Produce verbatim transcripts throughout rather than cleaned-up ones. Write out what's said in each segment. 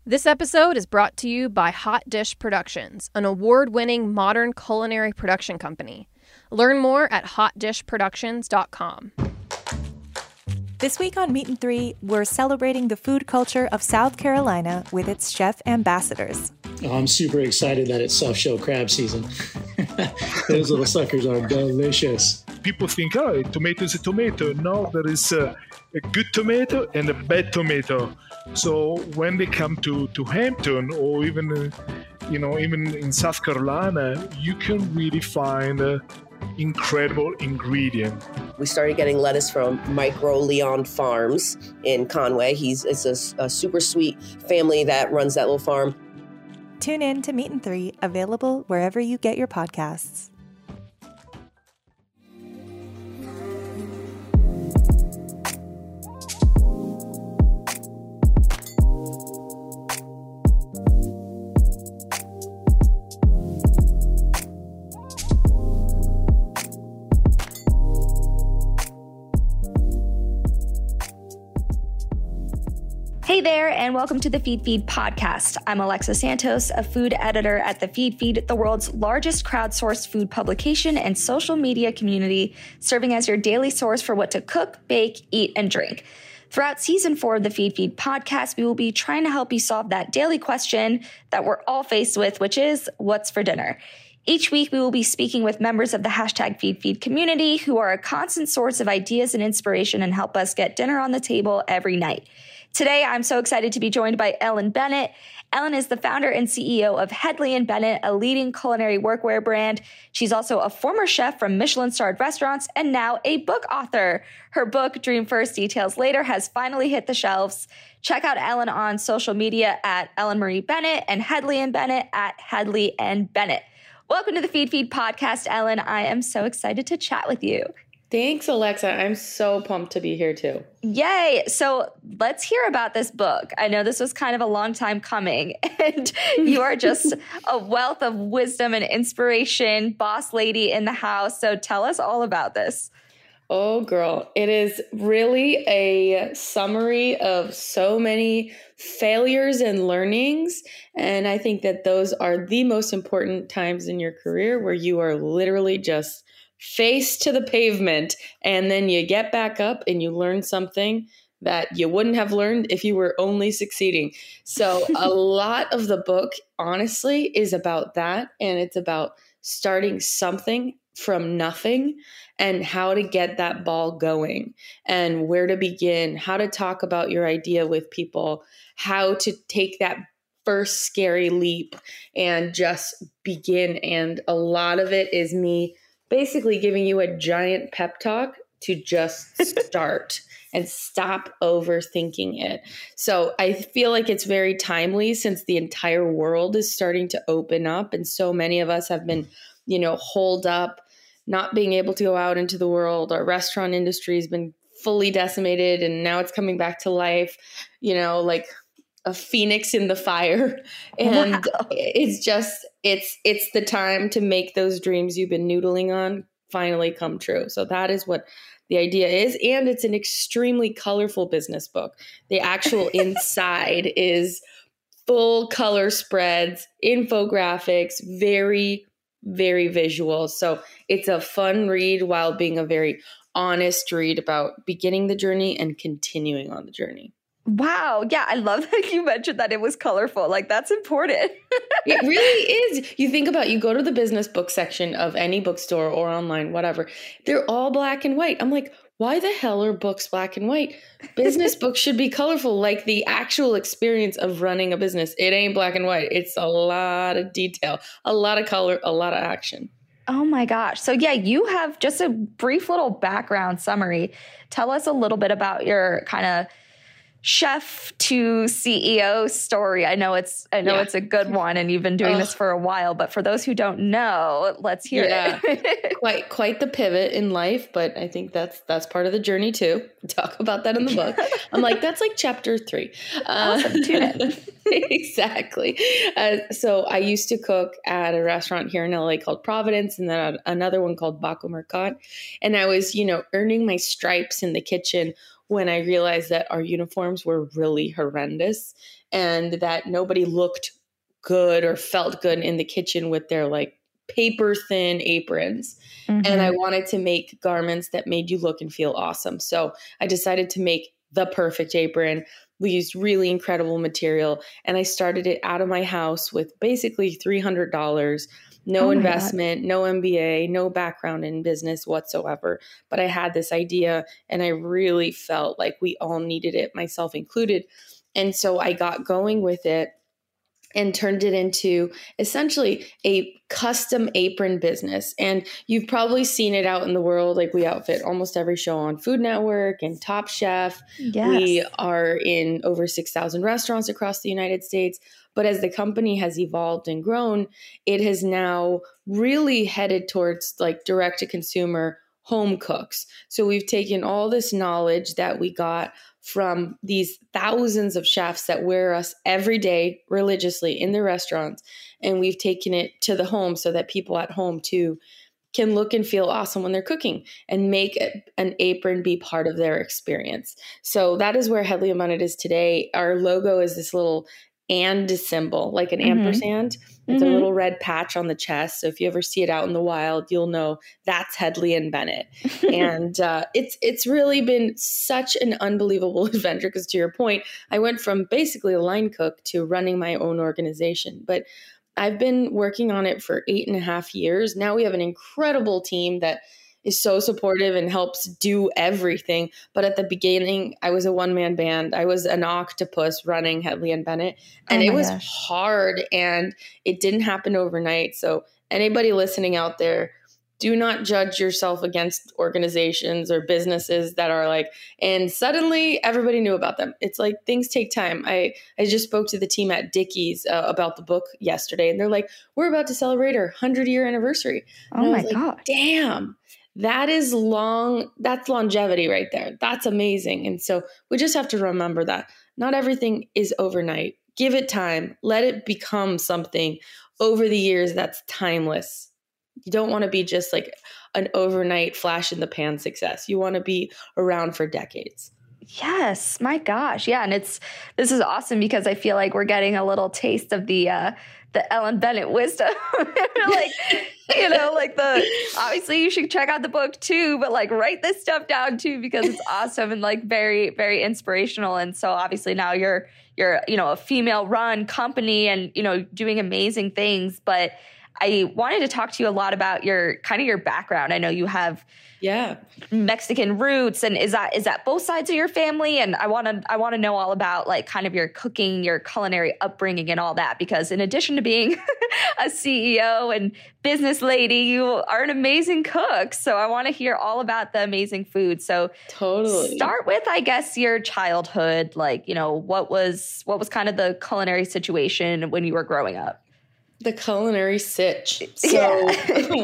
This episode is brought to you by Hot Dish Productions, an award-winning modern culinary production company. Learn more at hot dish productions dot com. This week on Meat and Three, we're celebrating the food culture of South Carolina with its chef ambassadors. Oh, I'm super excited that it's soft shell crab season. Those little suckers are delicious. People think, oh, a tomato is a tomato. No, there is a, a good tomato and a bad tomato. So when they come to, to Hampton or even, uh, you know, even in South Carolina, you can really find uh, incredible ingredient. We started getting lettuce from Micro Leon Farms in Conway. He's it's a, a super sweet family that runs that little farm. Tune in to Meat and Three, available wherever you get your podcasts. Hey there, and welcome to the Feed Feed podcast. I'm Alexa Santos, a food editor at the Feed Feed, the world's largest crowdsourced food publication and social media community, serving as your daily source for what to cook, bake, eat, and drink. Throughout season four of the Feed Feed podcast, we will be trying to help you solve that daily question that we're all faced with, which is, what's for dinner? Each week, we will be speaking with members of the hashtag FeedFeed community who are a constant source of ideas and inspiration and help us get dinner on the table every night. Today, I'm so excited to be joined by Ellen Bennett. Ellen is the founder and C E O of Hedley and Bennett, a leading culinary workwear brand. She's also a former chef from Michelin-starred restaurants and now a book author. Her book, Dream First, Details Later, has finally hit the shelves. Check out Ellen on social media at Ellen Marie Bennett and Hedley and Bennett at Hedley and Bennett. Welcome to the Feed Feed podcast, Ellen. I am so excited to chat with you. Thanks, Alexa. I'm so pumped to be here too. Yay. So let's hear about this book. I know this was kind of a long time coming, and you are just a wealth of wisdom and inspiration, boss lady in the house. So tell us all about this. Oh, girl. It is really a summary of so many failures and learnings. And I think that those are the most important times in your career where you are literally just face to the pavement, and then you get back up and you learn something that you wouldn't have learned if you were only succeeding. So a lot of the book, honestly, is about that. And it's about starting something from nothing and how to get that ball going and where to begin, how to talk about your idea with people, how to take that first scary leap and just begin. And a lot of it is me basically giving you a giant pep talk to just start and stop overthinking it. So I feel like it's very timely since the entire world is starting to open up and so many of us have been, you know, holed up, not being able to go out into the world. Our restaurant industry has been fully decimated and now it's coming back to life, you know, like a phoenix in the fire. And wow. it's just, it's, it's the time to make those dreams you've been noodling on finally come true. So that is what the idea is. And it's an extremely colorful business book. The actual inside is full color spreads, infographics, very, very visual. So it's a fun read while being a very honest read about beginning the journey and continuing on the journey. Wow. Yeah, I love that you mentioned that it was colorful. Like, that's important. It really is. You think about, you go to the business book section of any bookstore or online, whatever. They're all black and white. I'm like, why the hell are books black and white? Business books should be colorful, like the actual experience of running a business. It ain't black and white. It's a lot of detail, a lot of color, a lot of action. Oh my gosh. So yeah, you have just a brief little background summary. Tell us a little bit about your kind of chef to C E O story. I know it's I know yeah. it's a good one and you've been doing oh. this for a while, but for those who don't know, let's hear yeah. it. quite quite the pivot in life, but I think that's that's part of the journey too. We talk about that in the book. I'm like, that's like chapter three. Awesome. Uh, Tune in. Exactly. Uh, so I used to cook at a restaurant here in L A called Providence and then another one called Baco Mercat. And I was, you know, earning my stripes in the kitchen when I realized that our uniforms were really horrendous and that nobody looked good or felt good in the kitchen with their like paper thin aprons. Mm-hmm. And I wanted to make garments that made you look and feel awesome. So I decided to make the perfect apron. We used really incredible material, and I started it out of my house with basically three hundred dollars, no oh investment, no M B A, no background in business whatsoever. But I had this idea, and I really felt like we all needed it, myself included. And so I got going with it and turned it into essentially a custom apron business. And you've probably seen it out in the world. Like we outfit almost every show on Food Network and Top Chef. Yes. We are in over six thousand restaurants across the United States. But as the company has evolved and grown, it has now really headed towards like direct to consumer home cooks. So we've taken all this knowledge that we got from these thousands of chefs that wear us every day religiously in the restaurants, and we've taken it to the home so that people at home too can look and feel awesome when they're cooking and make a, an apron be part of their experience. So that is where Hedley and Bennett is today. Our logo is this little and symbol, like an mm-hmm. ampersand. It's mm-hmm. a little red patch on the chest. So if you ever see it out in the wild, you'll know that's Hedley and Bennett. and uh, it's it's really been such an unbelievable adventure because to your point, I went from basically a line cook to running my own organization. But I've been working on it for eight and a half years. Now we have an incredible team that is so supportive and helps do everything. But at the beginning, I was a one-man band. I was an octopus running Hedley and Bennett. And oh it was gosh. hard and it didn't happen overnight. So anybody listening out there, do not judge yourself against organizations or businesses that are like, and suddenly everybody knew about them. It's like things take time. I, I just spoke to the team at Dickies uh, about the book yesterday, and they're like, we're about to celebrate our hundred-year anniversary. And oh I my like, God. Damn. That is long, that's longevity right there. That's amazing. And so we just have to remember that not everything is overnight. Give it time. Let it become something over the years that's timeless. You don't want to be just like an overnight flash in the pan success. You want to be around for decades. Yes, my gosh. Yeah. And it's, this is awesome because I feel like we're getting a little taste of the, uh, the Ellen Bennett wisdom. Like, you know, like the, obviously you should check out the book too, but like write this stuff down too, because it's awesome and like very, very inspirational. And so obviously now you're, you're, you know, a female run company and, you know, doing amazing things. But I wanted to talk to you a lot about your kind of your background. I know you have yeah Mexican roots, and is that is that both sides of your family? And I want to I want to know all about like kind of your cooking, your culinary upbringing, and all that, because in addition to being a C E O and business lady, you are an amazing cook. So I want to hear all about the amazing food. So totally start with, I guess, your childhood. Like, you know, what was what was kind of the culinary situation when you were growing up? The culinary sitch. So yeah.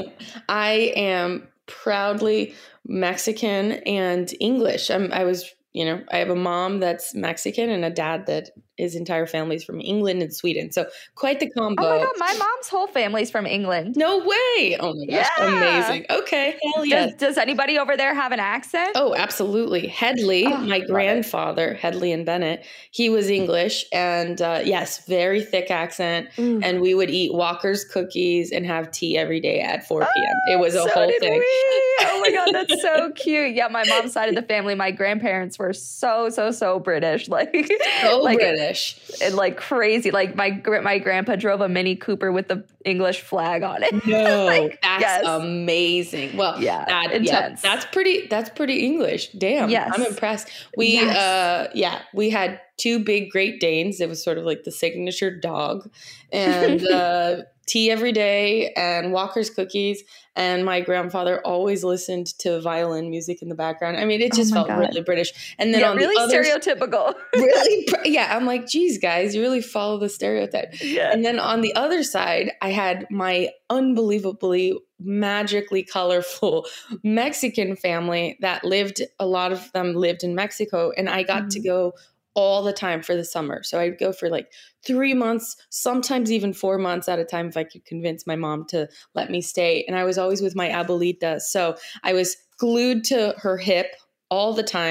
I am proudly Mexican and English. I'm, I was, you know, I have a mom that's Mexican and a dad that his entire family's from England and Sweden. So quite the combo. Oh my God, my mom's whole family's from England. No way. Oh my gosh, yeah. Amazing. Okay, hell yeah. Does, does anybody over there have an accent? Oh, absolutely. Hedley, oh, my grandfather, Hedley and Bennett, he was English and uh, yes, very thick accent. Mm. And we would eat Walker's cookies and have tea every day at four p.m. Oh, it was a so whole did thing. We. Oh my God, that's so cute. Yeah, my mom's side of the family, my grandparents were so, so, so British. Like, so like, British. And like crazy. Like my my grandpa drove a Mini Cooper with the English flag on it. No, like, that's yes. amazing. Well, yeah, that, intense. Yeah, that's pretty. That's pretty English. Damn, yes. I'm impressed. We, yes. uh, yeah, we had two big Great Danes. It was sort of like the signature dog, and uh, tea every day, and Walker's cookies. And my grandfather always listened to violin music in the background. I mean, it just oh felt God. really British. And then yeah, on really the other, stereotypical. really, yeah. I'm like, geez, guys, you really follow the stereotype. Yeah. And then on the other side, I had my unbelievably magically colorful Mexican family that lived. A lot of them lived in Mexico, and I got mm-hmm. to go all the time for the summer. So I'd go for like three months, sometimes even four months at a time if I could convince my mom to let me stay. And I was always with my abuelita. So I was glued to her hip all the time.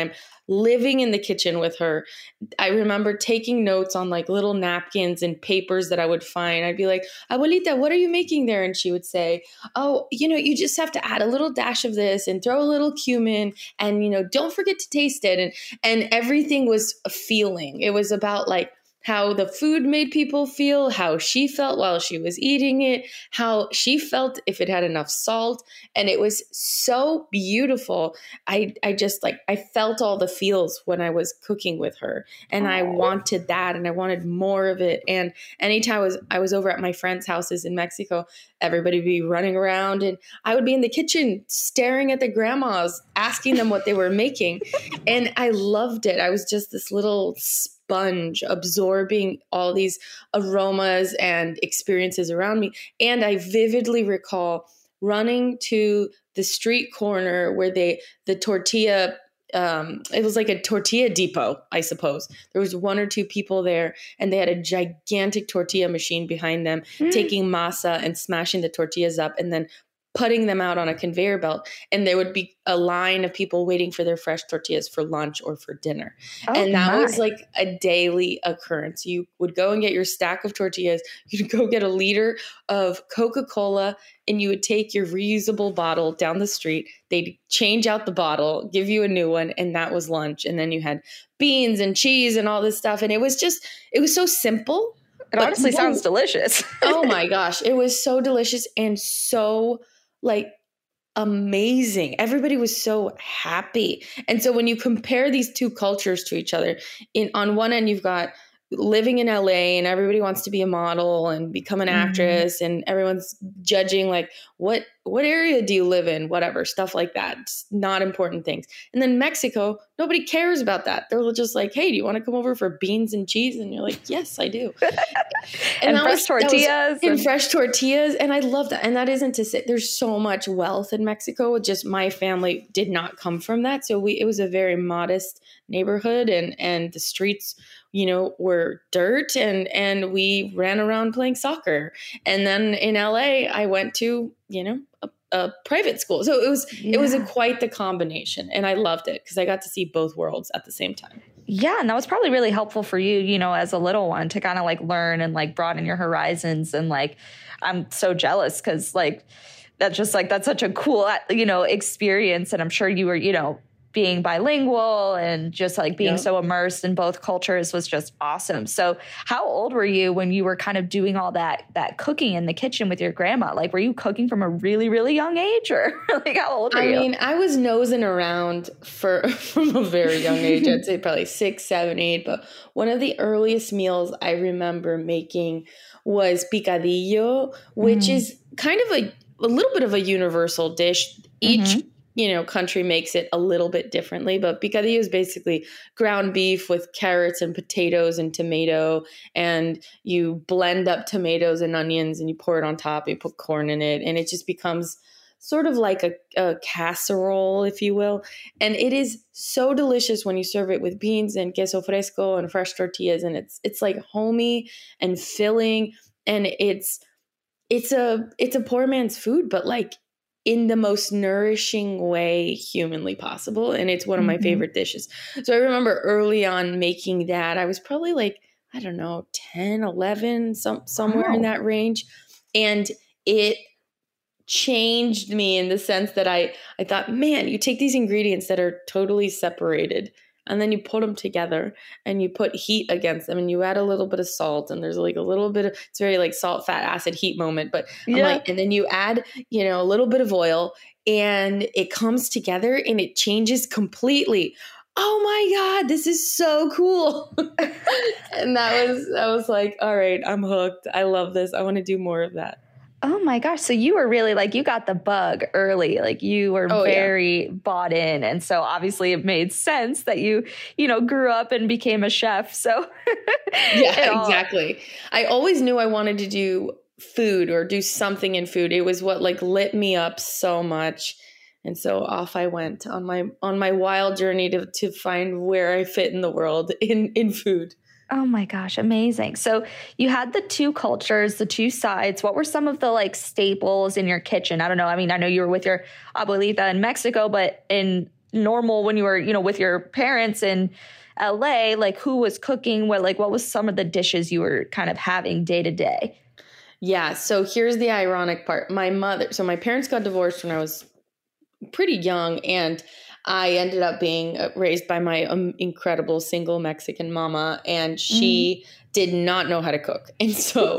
living in the kitchen with her. I remember taking notes on like little napkins and papers that I would find. I'd be like, Abuelita, what are you making there? And she would say, oh, you know, you just have to add a little dash of this and throw a little cumin and, you know, don't forget to taste it. And, and everything was a feeling. It was about like how the food made people feel, how she felt while she was eating it, how she felt if it had enough salt. And it was so beautiful. I, I just like, I felt all the feels when I was cooking with her, and I wanted that and I wanted more of it. And anytime I was, I was over at my friends' houses in Mexico, everybody would be running around and I would be in the kitchen staring at the grandmas, asking them what they were making. And I loved it. I was just this little sponge absorbing all these aromas and experiences around me. And I vividly recall running to the street corner where they, the tortilla, um, it was like a tortilla depot, I suppose. There was one or two people there and they had a gigantic tortilla machine behind them, mm. taking masa and smashing the tortillas up and then putting them out on a conveyor belt. And there would be a line of people waiting for their fresh tortillas for lunch or for dinner. Oh, and that my. was like a daily occurrence. You would go and get your stack of tortillas. You'd go get a liter of Coca-Cola and you would take your reusable bottle down the street. They'd change out the bottle, give you a new one. And that was lunch. And then you had beans and cheese and all this stuff. And it was just, it was so simple. It honestly but, sounds delicious. Oh my gosh. It was so delicious and so like amazing. Everybody was so happy. And so when you compare these two cultures to each other, in on one end, you've got living in L A and everybody wants to be a model and become an mm-hmm. actress and everyone's judging like, what, what area do you live in? Whatever, stuff like that. It's not important things. And then Mexico, nobody cares about that. They're just like, hey, do you want to come over for beans and cheese? And you're like, yes, I do. and and fresh was, tortillas. And, and fresh tortillas. And I love that. And that isn't to say there's so much wealth in Mexico. Just my family did not come from that. So we, it was a very modest neighborhood and, and the streets, you know, were dirt and, and we ran around playing soccer. And then in L A, I went to, you know, a, a private school. So it was, yeah. it was a, quite the combination. And I loved it because I got to see both worlds at the same time. Yeah. And that was probably really helpful for you, you know, as a little one to kind of like learn and like broaden your horizons. And like, I'm so jealous because like, that's just like, that's such a cool, you know, experience. And I'm sure you were, you know, being bilingual and just like being yeah. so immersed in both cultures was just awesome. So how old were you when you were kind of doing all that, that cooking in the kitchen with your grandma? Like, were you cooking from a really, really young age or like how old were I you? I mean, I was nosing around for, from a very young age. I'd say probably six, seven, eight. But one of the earliest meals I remember making was picadillo, which mm. is kind of a, a little bit of a universal dish. Each mm-hmm. you know, country makes it a little bit differently, but picadillo is basically ground beef with carrots and potatoes and tomato, and you blend up tomatoes and onions and you pour it on top, you put corn in it, and it just becomes sort of like a, a casserole, if you will. And it is so delicious when you serve it with beans and queso fresco and fresh tortillas, and it's it's like homey and filling, and it's it's a it's a poor man's food, but like in the most nourishing way humanly possible. And it's one of my mm-hmm. favorite dishes. So I remember early on making that. I was probably like, I don't know, ten, eleven, some, somewhere wow. in that range. And it changed me in the sense that I, I thought, man, you take these ingredients that are totally separated and then you put them together and you put heat against them and you add a little bit of salt and there's like a little bit of, it's very like salt, fat, acid, heat moment. But I'm yeah. like, and then you add, you know, a little bit of oil and it comes together and it changes completely. Oh my God, this is so cool. And that was, I was like, all right, I'm hooked. I love this. I want to do more of that. Oh my gosh. So you were really like, you got the bug early, like you were oh, very yeah. bought in. And so obviously it made sense that you, you know, grew up and became a chef. So yeah, exactly. I always knew I wanted to do food or do something in food. It was what like lit me up so much. And so off I went on my, on my wild journey to, to find where I fit in the world in, in food. Oh my gosh, amazing. So you had the two cultures, the two sides. What were some of the like staples in your kitchen? I don't know. I mean, I know you were with your abuelita in Mexico, but in normal when you were, you know, with your parents in L A, like who was cooking? What, like, what was some of the dishes you were kind of having day to day? Yeah. So here's the ironic part. My mother, so my parents got divorced when I was pretty young, and I ended up being raised by my um, incredible single Mexican mama, and she mm. did not know how to cook. And so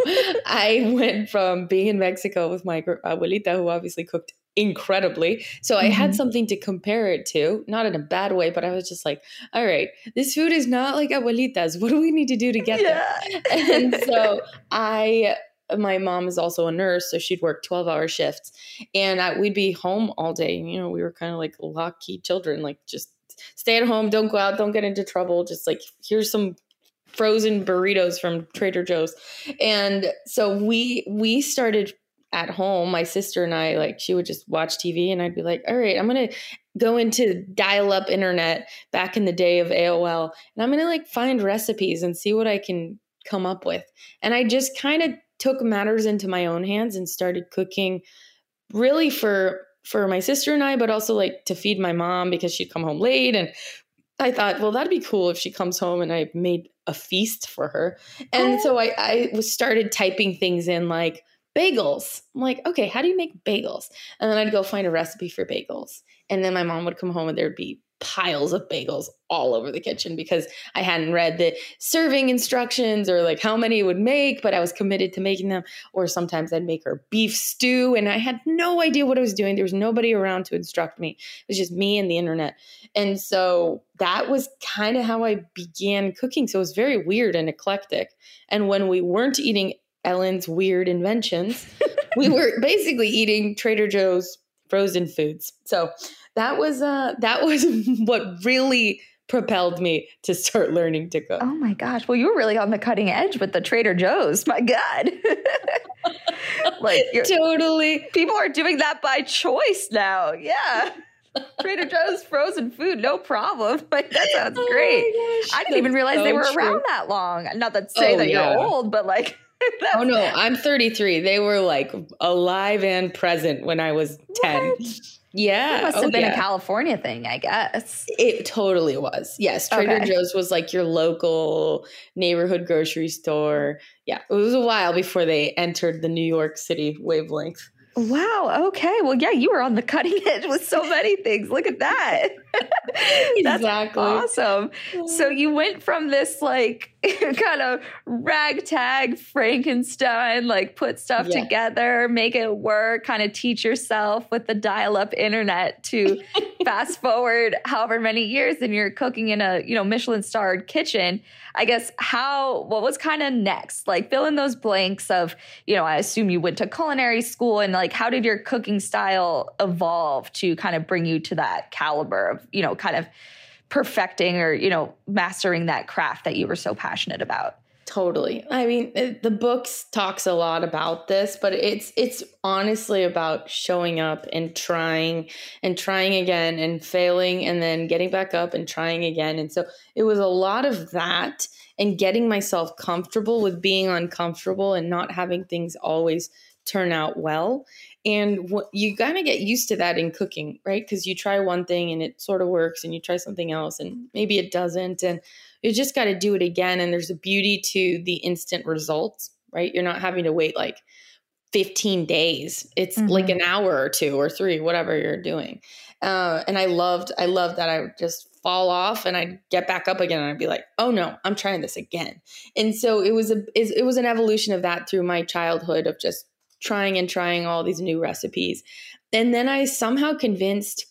I went from being in Mexico with my abuelita, who obviously cooked incredibly. So I mm-hmm. had something to compare it to, not in a bad way, but I was just like, all right, this food is not like abuelita's. What do we need to do to get yeah. there? And so I... my mom is also a nurse, so she'd work twelve hour shifts, and I, we'd be home all day. You know, we were kind of like lucky children, like just stay at home, don't go out, don't get into trouble. Just like, here's some frozen burritos from Trader Joe's. And so we, we started at home, my sister and I, like she would just watch T V, and I'd be like, all right, I'm going to go into dial up internet back in the day of A O L, and I'm going to like find recipes and see what I can come up with. And I just kind of took matters into my own hands and started cooking really for for my sister and I, but also like to feed my mom because she'd come home late. And I thought, well, that'd be cool if she comes home and I made a feast for her. And oh. so I, I was started typing things in like bagels. I'm like, okay, how do you make bagels? And then I'd go find a recipe for bagels. And then my mom would come home and there'd be piles of bagels all over the kitchen because I hadn't read the serving instructions or like how many it would make, but I was committed to making them. Or sometimes I'd make her beef stew and I had no idea what I was doing. There was nobody around to instruct me. It was just me and the internet. And so that was kind of how I began cooking. So it was very weird and eclectic. And when we weren't eating Ellen's weird inventions, we were basically eating Trader Joe's frozen foods. So that was uh, that was what really propelled me to start learning to cook. Oh my gosh. Well, you were really on the cutting edge with the Trader Joe's. My God. Like totally. People are doing that by choice now. Yeah. Trader Joe's frozen food, no problem. Like that sounds oh great. Gosh, I didn't even realize so they were true. around that long. Not that say oh, that yeah. you're old, but like oh no, I'm thirty-three. They were like alive and present when I was ten. What? Yeah. It must have oh, been yeah. a California thing, I guess. It totally was. Yes. Trader okay. Joe's was like your local neighborhood grocery store. Yeah. It was a while before they entered the New York City wavelength. Wow. Okay. Well, yeah, you were on the cutting edge with so many things. Look at that. That's exactly. awesome. So you went from this like kind of ragtag Frankenstein, like put stuff yeah. together, make it work, kind of teach yourself with the dial-up internet to fast forward however many years and you're cooking in a, you know, Michelin starred kitchen. I guess how, what was kind of next? Like fill in those blanks of, you know, I assume you went to culinary school and like, how did your cooking style evolve to kind of bring you to that caliber of, you know, kind of perfecting or, you know, mastering that craft that you were so passionate about? Totally. I mean, it, the books talks a lot about this, but it's it's honestly about showing up and trying and trying again and failing and then getting back up and trying again. And so it was a lot of that and getting myself comfortable with being uncomfortable and not having things always turn out well. And what, you kind of get used to that in cooking, right? Because you try one thing and it sort of works and you try something else and maybe it doesn't. And you just got to do it again. And there's a beauty to the instant results, right? You're not having to wait like fifteen days. It's mm-hmm. like an hour or two or three, whatever you're doing. Uh, and I loved, I loved that I would just fall off and I'd get back up again and I'd be like, oh no, I'm trying this again. And so it was a, it was an evolution of that through my childhood of just trying and trying all these new recipes. And then I somehow convinced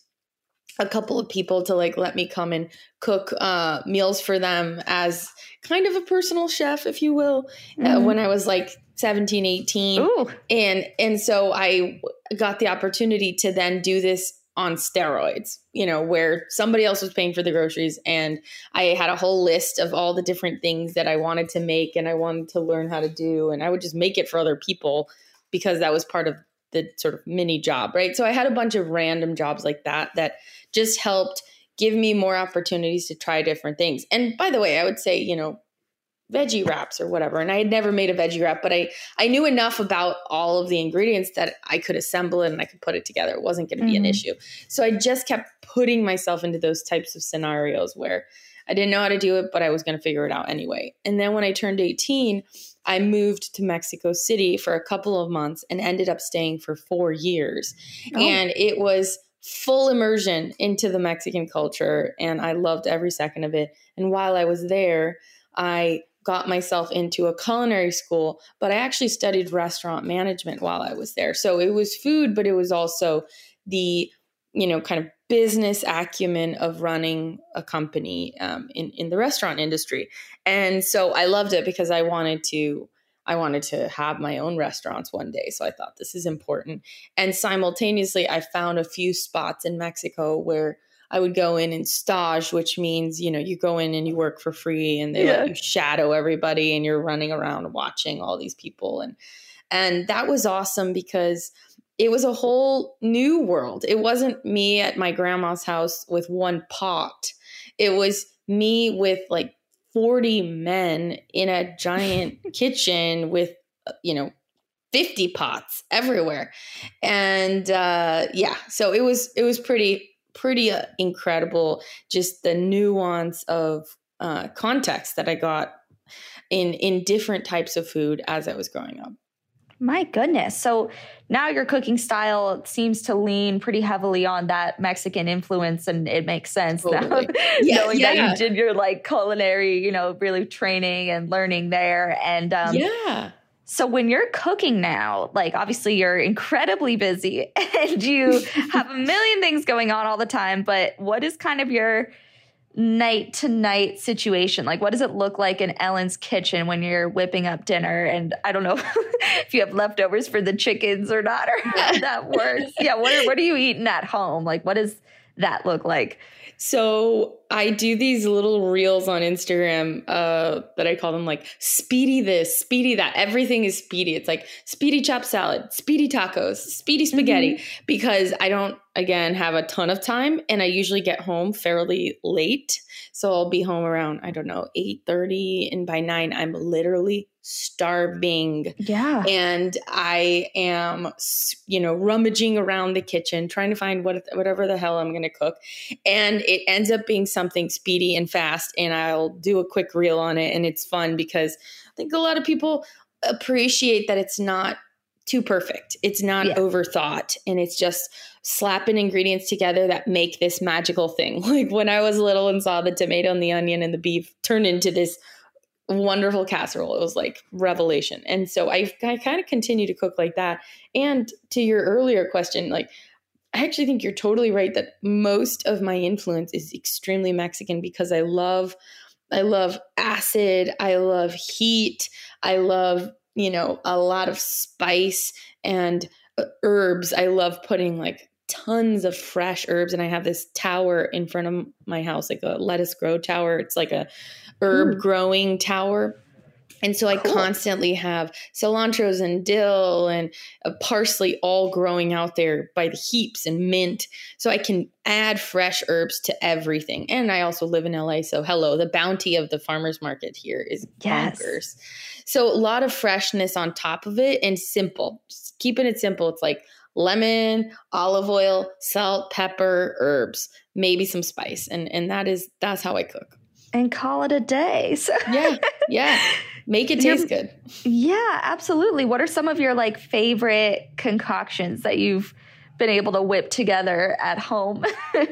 a couple of people to like let me come and cook uh, meals for them as kind of a personal chef, if you will, mm-hmm. uh, when I was like seventeen, eighteen. Ooh. And and so I got the opportunity to then do this on steroids, you know, where somebody else was paying for the groceries and I had a whole list of all the different things that I wanted to make and I wanted to learn how to do. And I would just make it for other people because that was part of the sort of mini job, right? So I had a bunch of random jobs like that that just helped give me more opportunities to try different things. And by the way, I would say, you know, veggie wraps or whatever. And I had never made a veggie wrap, but I, I knew enough about all of the ingredients that I could assemble it and I could put it together. It wasn't going to be mm-hmm. an issue. So I just kept putting myself into those types of scenarios where I didn't know how to do it, but I was going to figure it out anyway. And then when I turned eighteen, I moved to Mexico City for a couple of months and ended up staying for four years. Oh. And it was full immersion into the Mexican culture. And I loved every second of it. And while I was there, I got myself into a culinary school, but I actually studied restaurant management while I was there. So it was food, but it was also the, you know, kind of business acumen of running a company um, in, in the restaurant industry. And so I loved it because I wanted to, I wanted to have my own restaurants one day. So I thought this is important. And simultaneously, I found a few spots in Mexico where I would go in and stage, which means, you know, you go in and you work for free and they yeah. let you shadow everybody and you're running around watching all these people. And, and that was awesome because it was a whole new world. It wasn't me at my grandma's house with one pot. It was me with like forty men in a giant kitchen with, you know, fifty pots everywhere. And uh, yeah, so it was, it was pretty, pretty uh, incredible. Just the nuance of uh, context that I got in, in different types of food as I was growing up. My goodness. So now your cooking style seems to lean pretty heavily on that Mexican influence, and it makes sense totally. now yeah, knowing yeah. that you did your like culinary, you know, really training and learning there. And um, yeah. So when you're cooking now, like obviously you're incredibly busy and you have a million things going on all the time, but what is kind of your night to night situation? Like, what does it look like in Ellen's kitchen when you're whipping up dinner? And I don't know if you have leftovers for the chickens or not, or how that works. Yeah. What are, what are you eating at home? Like, what does that look like? So I do these little reels on Instagram uh, that I call them like speedy this, speedy that. Everything is speedy. It's like speedy chopped salad, speedy tacos, speedy spaghetti, mm-hmm. because I don't, again, have a ton of time and I usually get home fairly late. So I'll be home around, I don't know, eight thirty. And by nine, I'm literally starving. Yeah. And I am, you know, rummaging around the kitchen, trying to find what, whatever the hell I'm going to cook. And it ends up being something speedy and fast. And I'll do a quick reel on it. And it's fun because I think a lot of people appreciate that it's not too perfect. It's not yeah. overthought. And it's just slapping ingredients together that make this magical thing. Like when I was little and saw the tomato and the onion and the beef turn into this wonderful casserole, it was like revelation. And so I, I kind of continue to cook like that. And to your earlier question, like, I actually think you're totally right that most of my influence is extremely Mexican because I love, I love acid. I love heat. I love, you know, a lot of spice and herbs. I love putting like tons of fresh herbs. And I have this tower in front of my house, like a lettuce grow tower. It's like a herb mm. growing tower. And so I cool. constantly have cilantros and dill and uh, parsley all growing out there by the heaps and mint. So I can add fresh herbs to everything. And I also live in L A. So hello, the bounty of the farmer's market here is yes. bonkers. So a lot of freshness on top of it and simple. Just keeping it simple. It's like lemon, olive oil, salt, pepper, herbs, maybe some spice. And and that is that's how I cook. And call it a day. So yeah, yeah. Make it taste good. Yeah, absolutely. What are some of your like favorite concoctions that you've been able to whip together at home?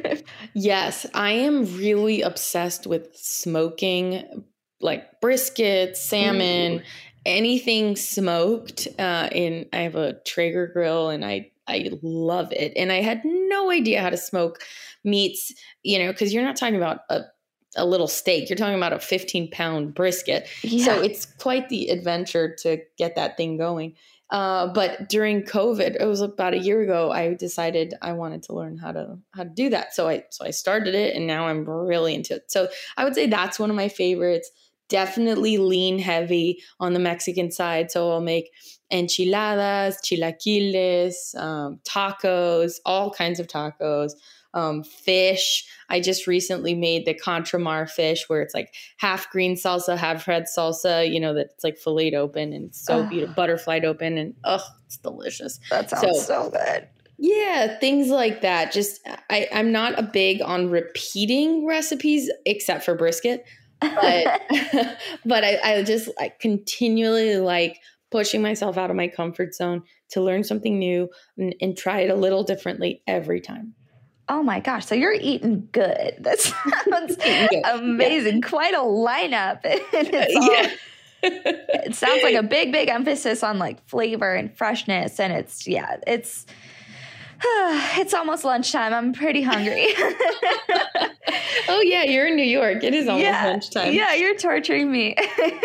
Yes, I am really obsessed with smoking like brisket, salmon, mm. anything smoked. Uh, in I have a Traeger grill and I I love it. And I had no idea how to smoke meats, you know, because you're not talking about a a little steak. You're talking about a fifteen pound brisket. Yeah. So it's quite the adventure to get that thing going. Uh, but during COVID, it was about a year ago, I decided I wanted to learn how to, how to do that. So I, so I started it and now I'm really into it. So I would say that's one of my favorites. definitely lean heavy on the Mexican side. So I'll make enchiladas, chilaquiles, um, tacos, all kinds of tacos, um, fish. I just recently made the contramar fish where it's like half green salsa, half red salsa, you know, that it's like filleted open and so oh. beautiful, butterflied open, and oh, it's delicious. That sounds so, so good. Yeah, things like that. Just I, I'm not a big on repeating recipes except for brisket, but but I, I just I continually like pushing myself out of my comfort zone to learn something new and, and try it a little differently every time. Oh my gosh. So you're eating good. That sounds good. Amazing. Yeah. Quite a lineup. It's all, yeah. It sounds like a big, big emphasis on like flavor and freshness. And it's, yeah, it's, uh, it's almost lunchtime. I'm pretty hungry. Oh yeah. You're in New York. It is almost yeah, lunchtime. Yeah. You're torturing me,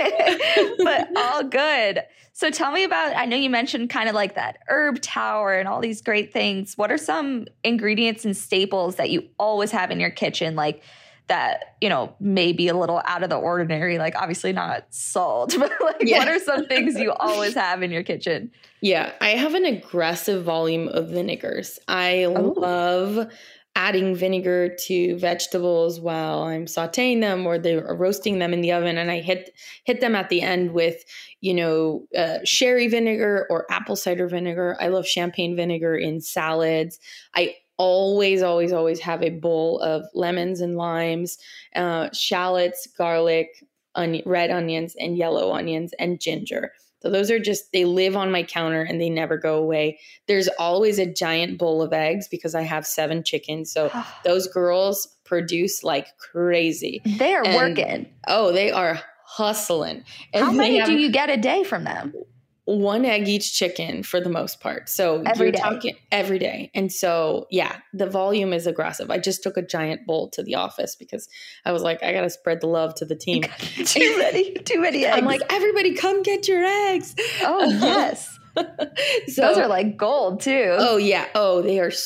but all good. So tell me about, I know you mentioned kind of like that herb tower and all these great things. What are some ingredients and staples that you always have in your kitchen, like that, you know, may be a little out of the ordinary, like obviously not salt, but like yeah. what are some things you always have in your kitchen? Yeah, I have an aggressive volume of vinegars. I oh. love adding vinegar to vegetables while I'm sauteing them or they're roasting them in the oven. And I hit hit them at the end with, you know, uh, sherry vinegar or apple cider vinegar. I love champagne vinegar in salads. I always, always, always have a bowl of lemons and limes, uh, shallots, garlic, onion, red onions, and yellow onions, and ginger. So those are just, they live on my counter and they never go away. There's always a giant bowl of eggs because I have seven chickens. So those girls produce like crazy. They are and, working. Oh, they are hustling. And how many have, do you get a day from them? One egg each chicken for the most part. So every you're day. talking every day. And so, yeah, the volume is aggressive. I just took a giant bowl to the office because I was like, I got to spread the love to the team. too many, too many eggs. I'm like, everybody come get your eggs. Oh, yes. So, those are like gold too. Oh yeah. Oh, they are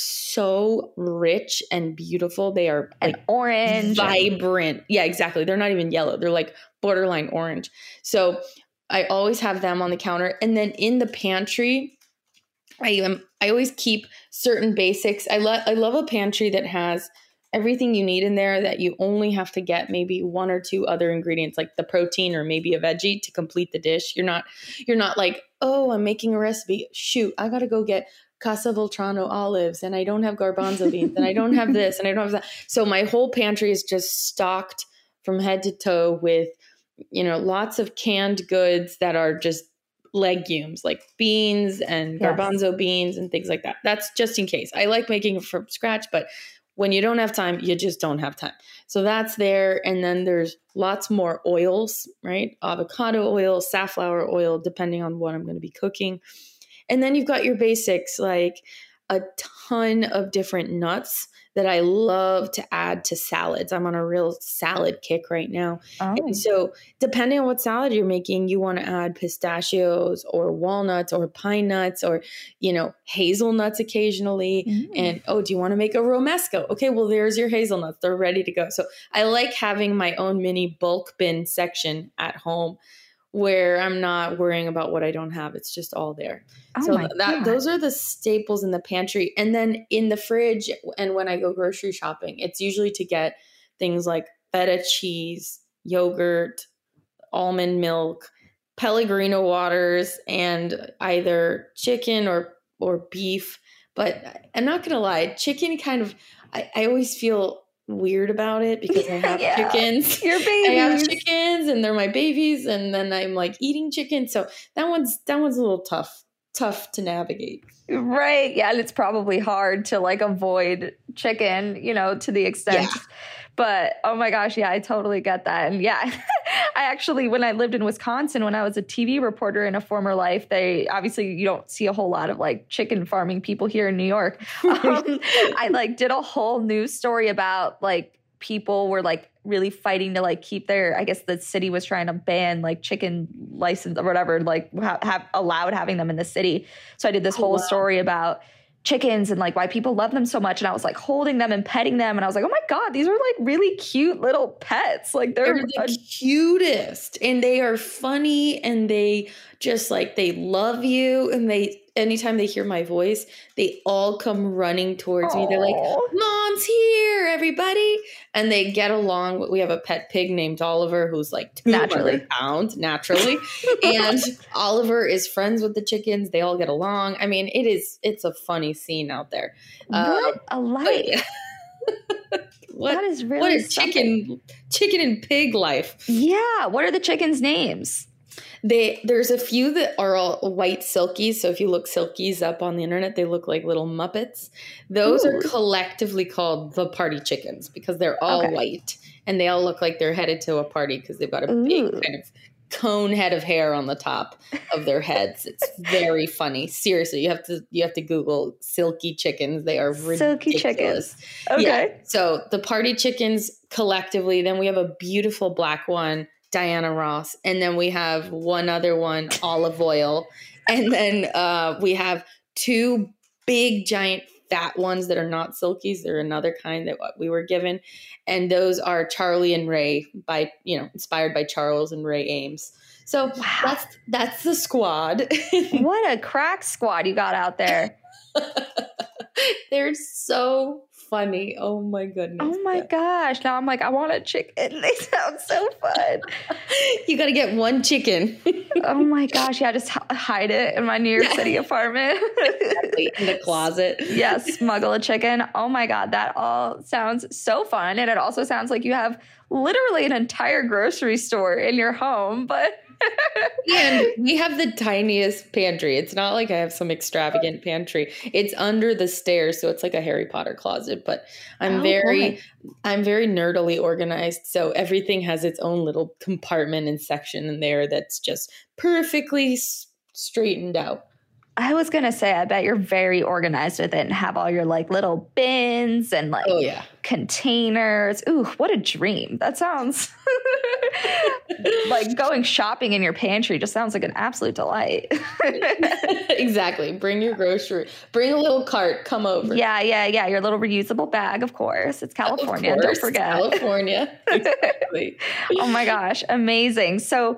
so rich and beautiful. They are like and orange. Vibrant. And- yeah, exactly. They're not even yellow. They're like borderline orange. So I always have them on the counter. And then in the pantry, I am I always keep certain basics. I love I love a pantry that has everything you need in there, that you only have to get maybe one or two other ingredients, like the protein or maybe a veggie to complete the dish. You're not you're not like, oh, I'm making a recipe. Shoot, I gotta go get Casa Voltrano olives and I don't have garbanzo beans and I don't have this and I don't have that. So my whole pantry is just stocked from head to toe with, you know, lots of canned goods that are just legumes like beans and yes. garbanzo beans and things like that. That's just in case. I like making it from scratch, but when you don't have time, you just don't have time. So that's there. And then there's lots more oils, right? Avocado oil, safflower oil, depending on what I'm going to be cooking. And then you've got your basics, like a ton of different nuts that I love to add to salads. I'm on a real salad kick right now. Oh. And so depending on what salad you're making, you want to add pistachios or walnuts or pine nuts or, you know, hazelnuts occasionally. Mm. And, oh, do you want to make a romesco? Okay, well, there's your hazelnuts. They're ready to go. So I like having my own mini bulk bin section at home where I'm not worrying about what I don't have. It's just all there. Oh so that those are the staples in the pantry. And then in the fridge, and when I go grocery shopping, it's usually to get things like feta cheese, yogurt, almond milk, Pellegrino waters, and either chicken or or beef. But I'm not going to lie, chicken kind of, I, I always feel weird about it because I have yeah, chickens. Your babies. I have chickens and they're my babies, and then I'm like eating chicken. So that one's that one's a little tough, tough to navigate. Right. Yeah. And it's probably hard to like avoid chicken, you know, to the extent. Yeah. But oh my gosh, yeah, I totally get that. And yeah, I actually, when I lived in Wisconsin, when I was a T V reporter in a former life, they obviously, you don't see a whole lot of like chicken farming people here in New York. Um, I like did a whole news story about like people were like really fighting to like keep their, I guess the city was trying to ban like chicken license or whatever, like ha- have allowed having them in the city. So I did this oh, whole wow. story about chickens and like why people love them so much. And I was like holding them and petting them. And I was like, oh my God, these are like really cute little pets. Like they're, They're the a- cutest, and they are funny, and they just like, they love you. And they, anytime they hear my voice, they all come running towards me. They're like, Mom's here, everybody. And they get along. We have a pet pig named Oliver, who's like two hundred Naturally. pounds naturally. And Oliver is friends with the chickens. They all get along. I mean, it is, it's a funny scene out there. what Um, a life. what, That is really what is something. chicken, chicken and pig life? Yeah. What are the chickens' names? They there's a few that are all white silkies. So if you look silkies up on the internet, they look like little Muppets. Those Ooh. are collectively called the party chickens because they're all Okay. white and they all look like they're headed to a party because they've got a big Ooh. kind of cone head of hair on the top of their heads. It's very funny. Seriously, you have to you have to Google silky chickens. They are ridiculous. Silky chickens. Okay. Yeah. So the party chickens collectively. Then we have a beautiful black one, Diana Ross, and then we have one other one, Olive Oil, and then uh, we have two big giant fat ones that are not silkies. They're another kind that we were given, and those are Charlie and Ray, by you know inspired by Charles and Ray Ames. So Wow. that's that's the squad. What a crack squad you got out there. They're so funny. Oh my goodness. Oh my Yeah. gosh. Now I'm like, I want a chicken. They sound so fun. You got to get one chicken. Oh my gosh. Yeah, just h- hide it in my New York City apartment. In the closet. Yeah, smuggle a chicken. Oh my God. That all sounds so fun. And it also sounds like you have literally an entire grocery store in your home, but And we have the tiniest pantry. It's not like I have some extravagant pantry. It's under the stairs, so it's like a Harry Potter closet. But I'm Oh, very, boy. I'm very nerdily organized. So everything has its own little compartment and section in there that's just perfectly s- straightened out. I was going to say, I bet you're very organized with it and have all your like little bins and like Oh yeah. containers. Ooh, what a dream. That sounds like going shopping in your pantry just sounds like an absolute delight. Exactly. Bring your grocery. Bring a little cart. Come over. Yeah, yeah, yeah. Your little reusable bag, of course. It's Of California. course, Don't forget. California. Exactly. Oh my gosh. Amazing. So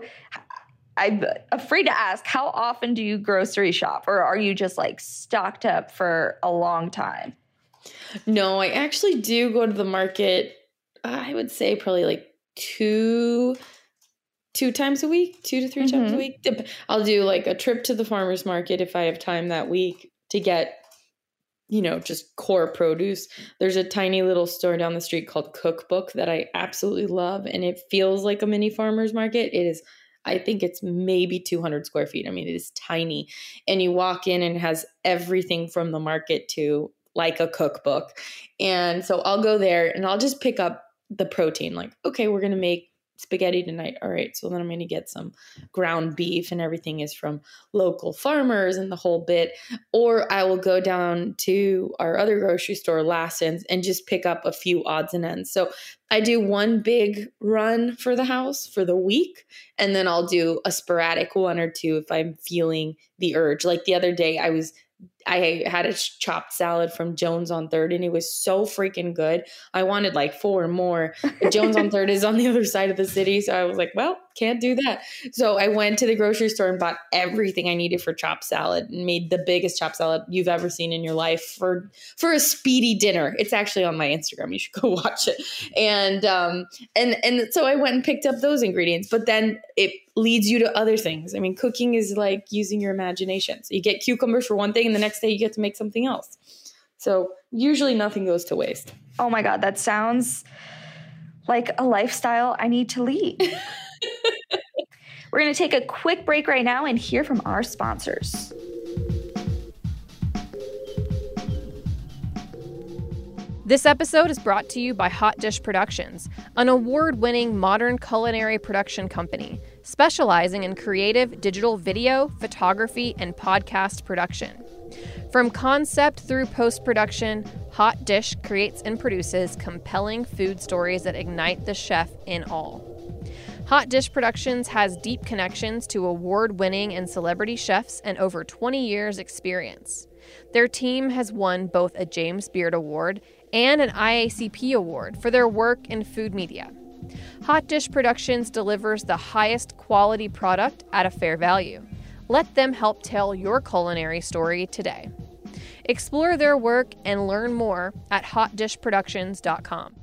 I'm afraid to ask, how often do you grocery shop, or are you just like stocked up for a long time? No, I actually do go to the market. I would say probably like two, two times a week, two to three times a Mhm. week. Dep- I'll do like a trip to the farmer's market if I have time that week to get, you know, just core produce. There's a tiny little store down the street called Cookbook that I absolutely love, and it feels like a mini farmer's market. It is. I think it's maybe two hundred square feet. I mean, it is tiny. And you walk in and it has everything from the market to like a cookbook. And so I'll go there and I'll just pick up the protein. Like, okay, we're going to make spaghetti tonight. All right. So then I'm going to get some ground beef and everything is from local farmers and the whole bit. Or I will go down to our other grocery store, Lassen's, and just pick up a few odds and ends. So I do one big run for the house for the week, and then I'll do a sporadic one or two if I'm feeling the urge. Like the other day, I was I had a chopped salad from Jones on Third, and it was so freaking good. I wanted like four more. But Jones on Third is on the other side of the city, so I was like, well, can't do that. So I went to the grocery store and bought everything I needed for chopped salad and made the biggest chopped salad you've ever seen in your life for for a speedy dinner. It's actually on my Instagram. You should go watch it. And um and and so I went and picked up those ingredients, but then it leads you to other things. I mean, cooking is like using your imagination. So you get cucumbers for one thing, and the next day you get to make something else. So usually nothing goes to waste. Oh my God, that sounds like a lifestyle I need to lead. We're going to take a quick break right now and hear from our sponsors. This episode is brought to you by Hot Dish Productions, an award-winning modern culinary production company specializing in creative digital video, photography, and podcast production. From concept through post-production, Hot Dish creates and produces compelling food stories that ignite the chef in all. Hot Dish Productions has deep connections to award-winning and celebrity chefs and over twenty years experience. Their team has won both a James Beard Award and an I A C P Award for their work in food media. Hot Dish Productions delivers the highest quality product at a fair value. Let them help tell your culinary story today. Explore their work and learn more at hot dish productions dot com.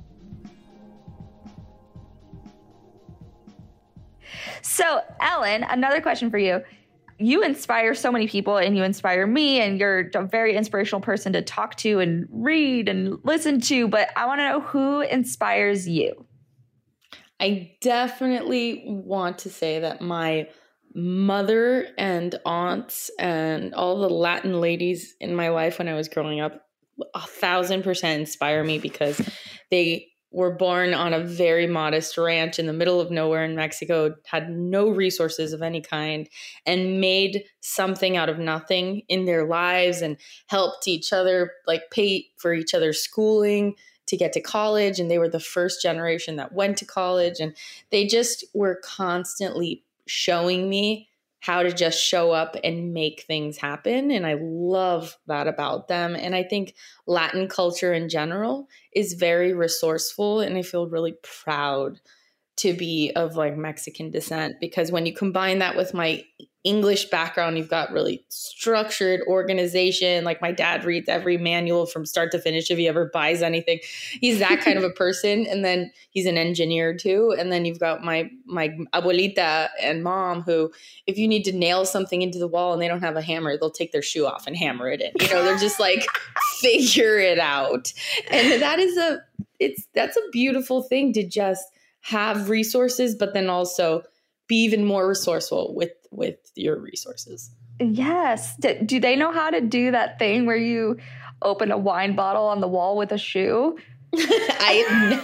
So, Ellen, another question for you. You inspire so many people, and you inspire me, and you're a very inspirational person to talk to and read and listen to, but I want to know who inspires you. I definitely want to say that my mother and aunts and all the Latin ladies in my life when I was growing up a thousand percent inspire me because they were born on a very modest ranch in the middle of nowhere in Mexico, had no resources of any kind, and made something out of nothing in their lives and helped each other, like pay for each other's schooling to get to college. And they were the first generation that went to college. And they just were constantly showing me how to just show up and make things happen. And I love that about them. And I think Latin culture in general is very resourceful. And I feel really proud to be of like Mexican descent, because when you combine that with my English background, you've got really structured organization. Like my dad reads every manual from start to finish if he ever buys anything. He's that kind of a person. And then he's an engineer too. And then you've got my my abuelita and mom who, if you need to nail something into the wall and they don't have a hammer, they'll take their shoe off and hammer it in. You know, they're just like, figure it out. And that is a, it's, that's a beautiful thing to just have resources, but then also be even more resourceful with, with your resources. Yes. Do, do they know how to do that thing where you open a wine bottle on the wall with a shoe? I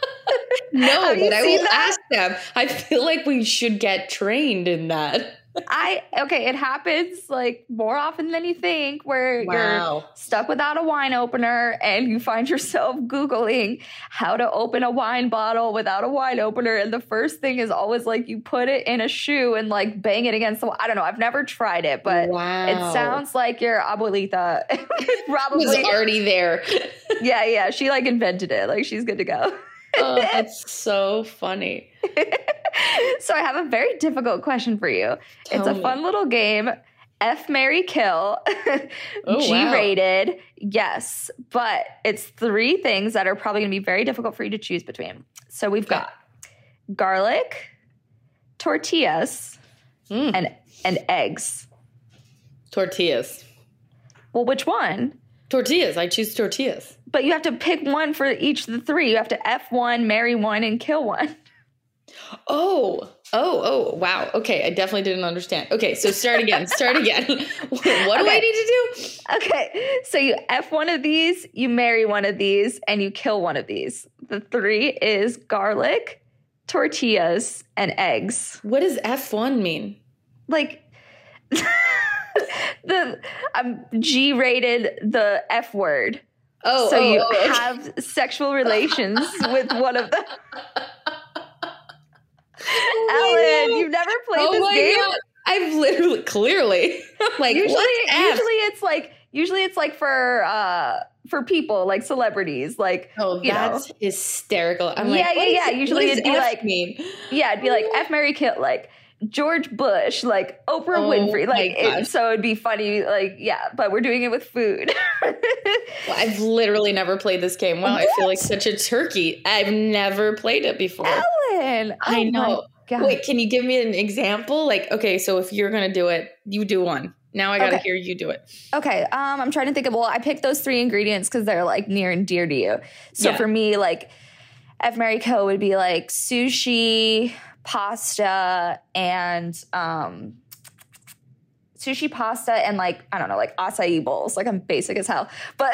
no, but I will that? ask them. I feel like we should get trained in that. I okay, it happens like more often than you think, where wow. you're stuck without a wine opener and you find yourself Googling how to open a wine bottle without a wine opener. And the first thing is always like you put it in a shoe and like bang it against the wall. I don't know. I've never tried it, but wow. it sounds like your abuelita probably was already there. yeah, yeah. She like invented it. Like she's good to go. Oh, that's so funny. So I have a very difficult question for you. Tell it's a me. fun little game. F, marry, kill. Oh, G-rated. Wow. Yes. But it's three things that are probably going to be very difficult for you to choose between. So we've got garlic, tortillas, mm. and, and eggs. Tortillas. Well, which one? Tortillas. I choose tortillas. But you have to pick one for each of the three. You have to F one, marry one, and kill one. Oh, oh, oh, wow. Okay, I definitely didn't understand. Okay, so start again. Start again. What do okay. I need to do? Okay, so you F one of these, you marry one of these, and you kill one of these. The three is garlic, tortillas, and eggs. What does F one mean? Like, the I'm G-rated the F word. Oh, so oh, you oh, okay. have sexual relations with one of them. Oh Ellen, you've never played oh this my game? God. I've literally, clearly, like usually, what's F? usually it's like, usually it's like for uh for people, like celebrities, like oh, you that's know. hysterical. I'm yeah, like, yeah, yeah. It, usually it'd be F like, mean? yeah, it'd be like F, marry, kill, like George Bush, like Oprah oh, Winfrey, like it, so it'd be funny, like yeah. But we're doing it with food. Well, I've literally never played this game. Wow, what? I feel like such a turkey. I've never played it before. Ellen, I oh know. God. Wait, can you give me an example? Like, okay, so if you're gonna do it, you do one. Now I gotta okay. hear you do it. Okay, um, I'm trying to think of. Well, I picked those three ingredients because they're like near and dear to you. So yeah. for me, like F, marry, kill would be like sushi, pasta, and um, sushi, pasta, and like I don't know, like acai bowls. Like I'm basic as hell, but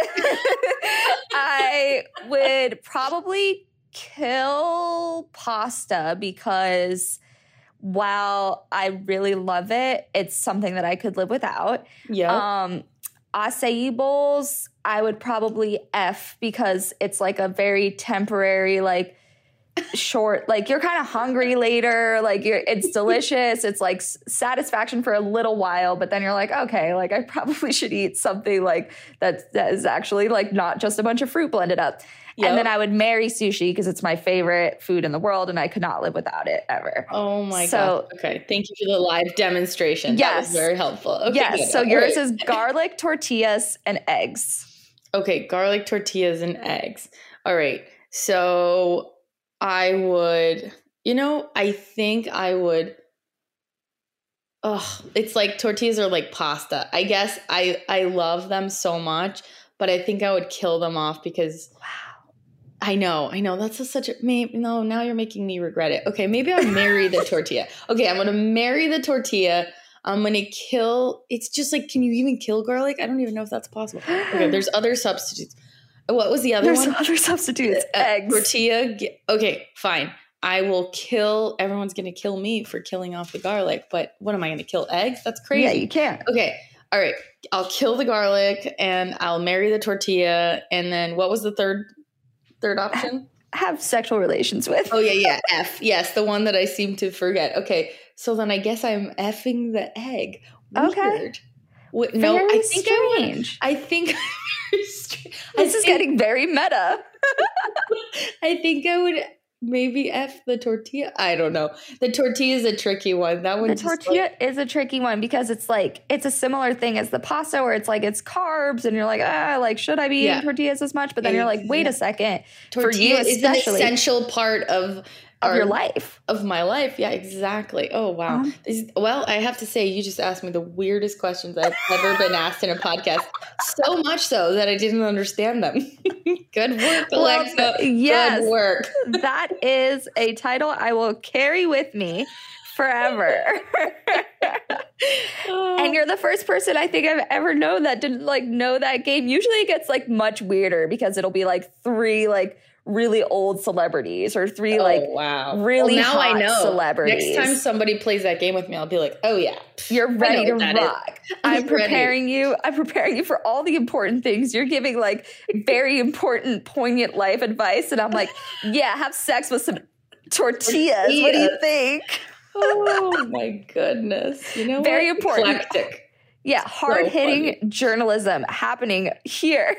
I would probably kill pasta because while I really love it, it's something that I could live without. Yeah. Um, acai bowls, I would probably F because it's like a very temporary, like short, like you're kind of hungry later, like you're, it's delicious. It's like satisfaction for a little while, but then you're like, okay, like I probably should eat something like that, that is actually like not just a bunch of fruit blended up. Yep. And then I would marry sushi because it's my favorite food in the world and I could not live without it ever. Oh my so, God. Okay. Thank you for the live demonstration. Yes. That was very helpful. Okay, yes. good. So All yours right. is garlic, tortillas, and eggs. Okay. Garlic, tortillas, and eggs. All right. So I would, you know, I think I would, oh, it's like tortillas are like pasta. I guess I, I love them so much, but I think I would kill them off because wow. I know, I know. That's a, such a, maybe, no, now you're making me regret it. Okay, maybe I'll marry the tortilla. Okay, I'm going to marry the tortilla. I'm going to kill, it's just like, can you even kill garlic? I don't even know if that's possible. Okay, there's other substitutes. What was the other there's one? There's other substitutes. Uh, Eggs. Tortilla. Okay, fine. I will kill, everyone's going to kill me for killing off the garlic, but what am I going to kill? Eggs? That's crazy. Yeah, you can't. Okay, all right. I'll kill the garlic and I'll marry the tortilla. And then what was the third Third option? Have sexual relations with. Oh, yeah, yeah. F. Yes, the one that I seem to forget. Okay, so then I guess I'm effing the egg. Weird. Okay. What, no, very I think strange. I, would, I think This I is think, getting very meta. I think I would maybe F the tortilla. I don't know. The tortilla is a tricky one. That one. The tortilla like, is a tricky one because it's like, it's a similar thing as the pasta where it's like, it's carbs and you're like, ah, like, should I be yeah. eating tortillas as much? But then you're like, wait yeah. a second. Tortilla for you is an essential part of of our, your life. Of my life. Yeah, exactly. Oh, wow. Um, this, well, I have to say, you just asked me the weirdest questions I've ever been asked in a podcast. So much so that I didn't understand them. Good work, Alexa. Well, yes, good work. That is a title I will carry with me forever. And you're the first person I think I've ever known that didn't like know that game. Usually it gets like much weirder because it'll be like three like really old celebrities or three oh, like wow. really well, now hot I know. celebrities. Next time somebody plays that game with me, I'll be like, oh yeah. You're ready to rock. I'm preparing ready. you. I'm preparing you for all the important things. You're giving like very important, poignant life advice. And I'm like, yeah, have sex with some tortillas. tortillas. What do you think? Oh my goodness. You know Very what? important. Eclectic. Yeah, hard-hitting so journalism happening here.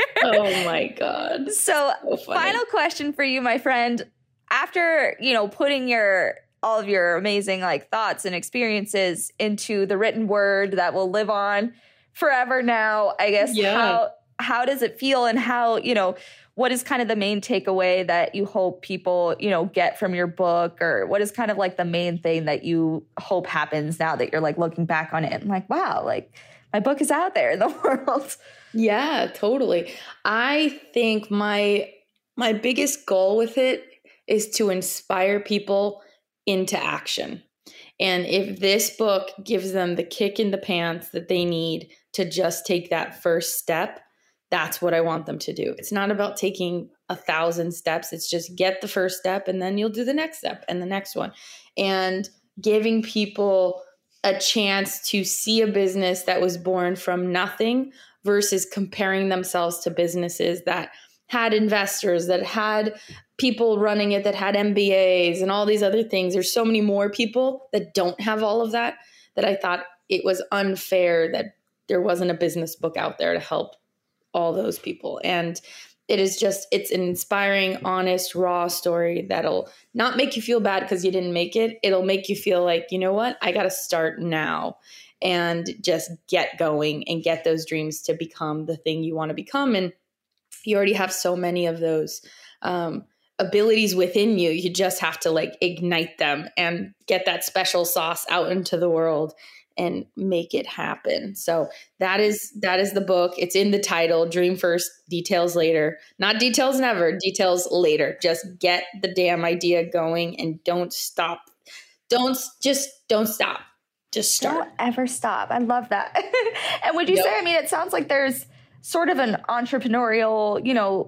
Oh my God. So, so final question for you, my friend. After, you know, putting your all of your amazing like thoughts and experiences into the written word that will live on forever now, I guess yeah. how how does it feel and how, you know, what is kind of the main takeaway that you hope people, you know, get from your book, or what is kind of like the main thing that you hope happens now that you're like looking back on it and like, wow, like my book is out there in the world? Yeah, totally. I think my my biggest goal with it is to inspire people into action. And if this book gives them the kick in the pants that they need to just take that first step, that's what I want them to do. It's not about taking a thousand steps. It's just get the first step and then you'll do the next step and the next one. And giving people a chance to see a business that was born from nothing versus comparing themselves to businesses that had investors, that had people running it, that had M B As and all these other things. There's so many more people that don't have all of that, that I thought it was unfair that there wasn't a business book out there to help all those people. And it is just, it's an inspiring, honest, raw story that'll not make you feel bad because you didn't make it. It'll make you feel like, you know what, I got to start now and just get going and get those dreams to become the thing you want to become. And you already have so many of those um, abilities within you. You just have to like ignite them and get that special sauce out into the world and make it happen. So that is that is the book. It's in the title, Dream First, Details Later. Not details never, details later. Just get the damn idea going and don't stop. Don't just don't stop. Just start. Don't ever stop. I love that. And would you yep. say, I mean, it sounds like there's sort of an entrepreneurial, you know,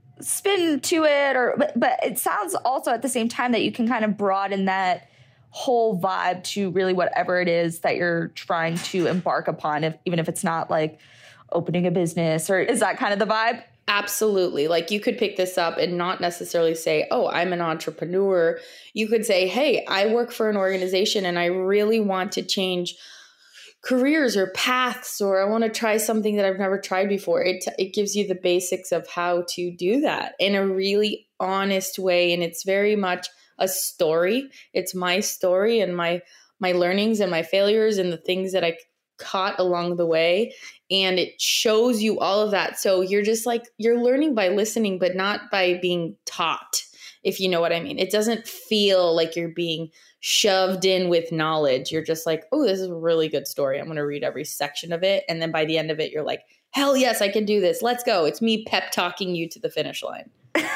spin to it, or but, but it sounds also at the same time that you can kind of broaden that whole vibe to really whatever it is that you're trying to embark upon, if even if it's not like opening a business, or is that kind of the vibe? Absolutely. Like you could pick this up and not necessarily say, oh, I'm an entrepreneur. You could say, hey, I work for an organization and I really want to change careers or paths, or I want to try something that I've never tried before. It, it gives you the basics of how to do that in a really honest way. And it's very much a story. It's my story and my, my learnings and my failures and the things that I caught along the way. And it shows you all of that. So you're just like, you're learning by listening, but not by being taught, if you know what I mean. It doesn't feel like you're being shoved in with knowledge. You're just like, oh, this is a really good story. I'm going to read every section of it. And then by the end of it, you're like, hell yes, I can do this. Let's go. It's me pep talking you to the finish line.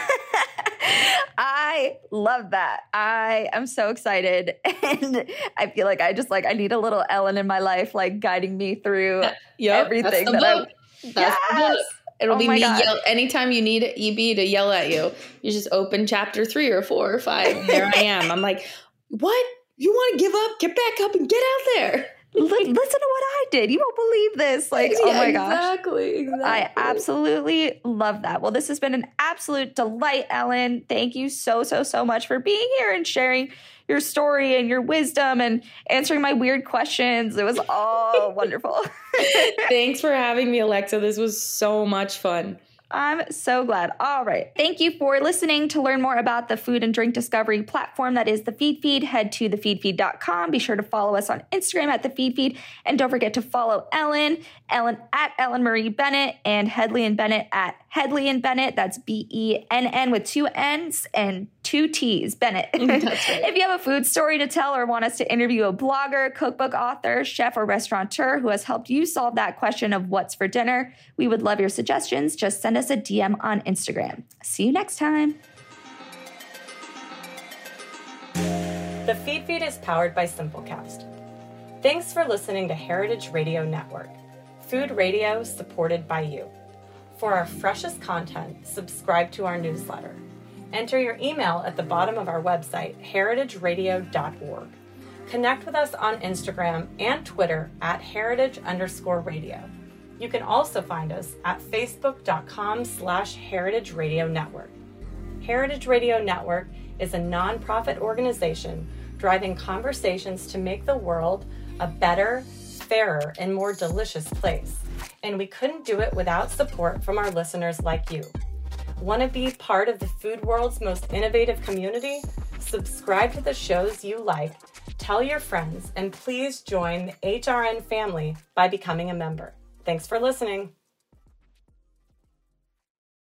I love that. I am so excited. And I feel like I just like, I need a little Ellen in my life, like guiding me through yep, everything that book. I, that's yes. the book. It'll oh be me God. yell anytime you need E B to yell at you. You just open chapter three or four or five. And there I am. I'm like, what? You want to give up? Get back up and get out there. Listen to what I did. You won't believe this. Like, yeah, oh my gosh. Exactly, exactly. I absolutely love that. Well, this has been an absolute delight, Ellen. Thank you so, so, so much for being here and sharing your story and your wisdom and answering my weird questions. It was all wonderful. Thanks for having me, Alexa. This was so much fun. I'm so glad. All right. Thank you for listening. To learn more about the food and drink discovery platform that is The Feed Feed, head to the feed feed dot com. Be sure to follow us on Instagram at The Feed Feed. And don't forget to follow Ellen, Ellen at Ellen Marie Bennett, and Headley and Bennett at Headley and Bennett. That's B E N N with two N's and two T's, Bennett. That's right. If you have a food story to tell or want us to interview a blogger, cookbook author, chef, or restaurateur who has helped you solve that question of what's for dinner, we would love your suggestions. Just send us a D M on Instagram. See you next time. The Feed Feed is powered by Simplecast. Thanks for listening to Heritage Radio Network, food radio supported by you. For our freshest content, subscribe to our newsletter. Enter your email at the bottom of our website, heritage radio dot org. Connect with us on Instagram and Twitter at heritage underscore radio. You can also find us at facebook.com slash Heritage Radio Network. Heritage Radio Network is a nonprofit organization driving conversations to make the world a better, fairer, and more delicious place. And we couldn't do it without support from our listeners like you. Want to be part of the food world's most innovative community? Subscribe to the shows you like, tell your friends, and please join the H R N family by becoming a member. Thanks for listening.